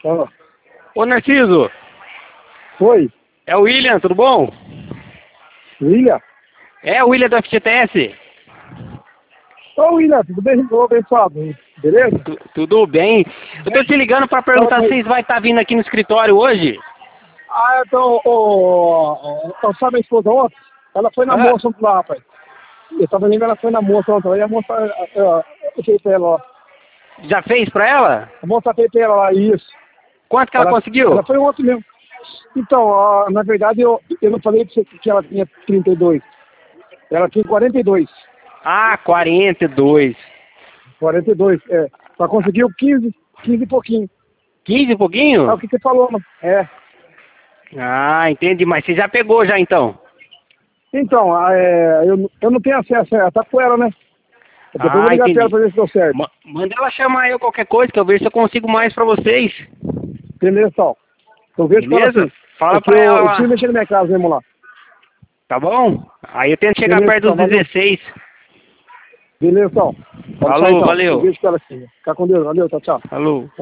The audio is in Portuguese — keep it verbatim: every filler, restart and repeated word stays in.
Ó. Ô, Narciso, Oi, é o William, tudo bom? William? É o William do F G T S. Ô, William, tudo bem? Ô, abençoado, beleza? Tu- tudo bem? Eu tô te ligando pra perguntar Fala, se vocês vão estar vindo aqui no escritório hoje. Ah, então, ô, ô, sabe a esposa ontem? Ela foi na Ah. moça ontem lá, rapaz. Eu tava lembrando, ela foi na moça ontem lá, e a moça, ó, eu fez pra ela, ó. Já fez pra ela? A moça fez pra ela lá, isso. Quanto que ela, conseguiu? Ela foi ontem mesmo. Então, ó, na verdade, eu, eu não falei pra você que ela tinha trinta e dois. Ela tinha quarenta e dois. Ah, quarenta e dois. quarenta e dois, é. Só conseguiu quinze, quinze e pouquinho. quinze e pouquinho? É o que você falou, mano. É. Ah, entendi. Mas você já pegou já então? Então, a- é, eu, eu não tenho acesso, ela tá com ela, né? Depois eu vou Ah, ligar pra ela entendi. pra ver se deu certo. Ma- Manda ela chamar eu qualquer coisa, que eu vejo se eu consigo mais pra vocês. Beleza, tal. Eu vejo com ela Beleza? assim. Fala Porque pra eu, ela eu lá. preciso mexer na minha casa mesmo lá. Tá bom? Aí eu tento chegar Beleza, perto então, dos valeu. dezesseis. Beleza, tal. Pode Falou, sair, então. valeu. Eu vejo com ela assim. Fica com Deus. Valeu, tchau, tchau. Falou.